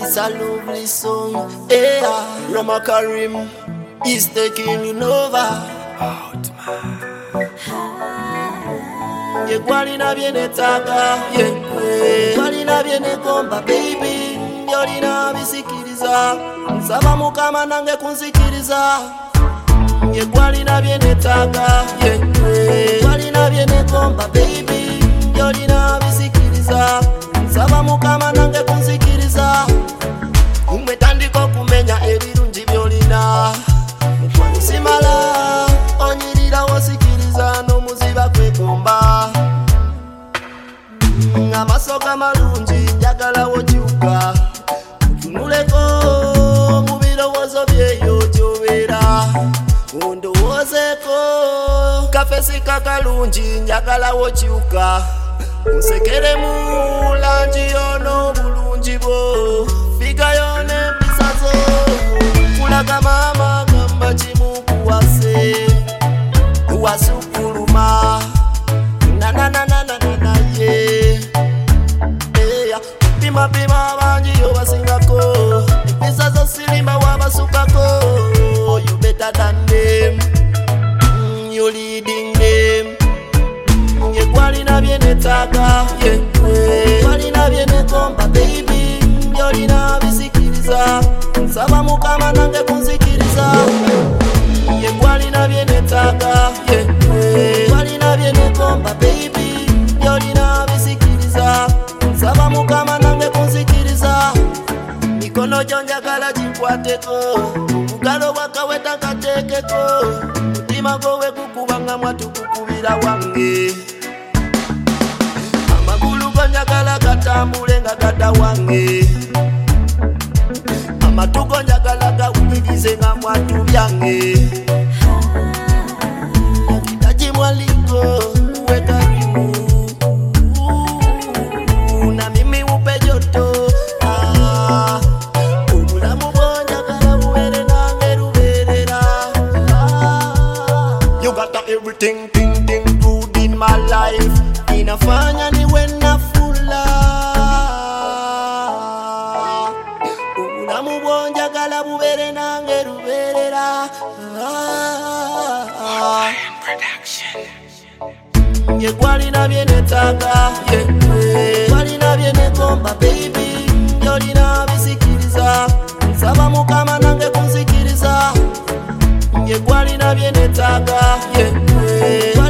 this a lovely song. Yeah, Rama Karim is taking you over. Yekwalina viene taka, yekwalina viene komba baby. Yolina bisikiriza, nsaba mukama nange kunsikiriza. Yekwalina viene taka, yekwalina viene komba baby. Yolina bisikiriza, nsaba mukama nange kunsikiriza. Umwetandiko kumenya ebirungi byolina. Simala onyirira wosikiriza n'omuziba kwekomba. Amasoga malungi njagala wokyuka. Tunuleko mu birowoozo byeyo gy'obeera. Ondowoozeko kafesi kakalungi njagala wokyuka. Nsekeremu langi yono bulungi bwo. Figayo n'empisa zo. Kulaga maama gamba kimukuwase. Wasukuluma na na na na na na ye. Pima pima banji yo basingako. Empisa zo sirimba wabasukako. You better than them. You leading them. Yekwalina viene taka, yekwalina viene komba baby. Yolina bisikiriza, nsaba mukama nange kunsikiriza. Yekwalina viene taka, yekwalina viene komba baby. Yolina bisikiriza, nsaba mukama nange kunsikiriza. Mikono gyo njagala ginkwateko, obugalo bwakaweta kateekeko. Mutima gwo wegukubanga mwatu gukubira wange. Amagulu go njagala gatambule nga gata wange. Amatu go njagala gawulirize nga mwatu byange. Nakitaji mwaliko uwe karibu, na mimi upe joto. Obulamu bwo njagala bubeere nange lubeerera. You got everything good in my life. Inafanya niwe na fula. Obulamu bwo njagala bubeere nange lubeerera. Yekwalina viene taka, yekwalina viene komba baby. Yolina bisikiriza, nsaba mukama nange kunsikiriza. Yekwalina viene taka,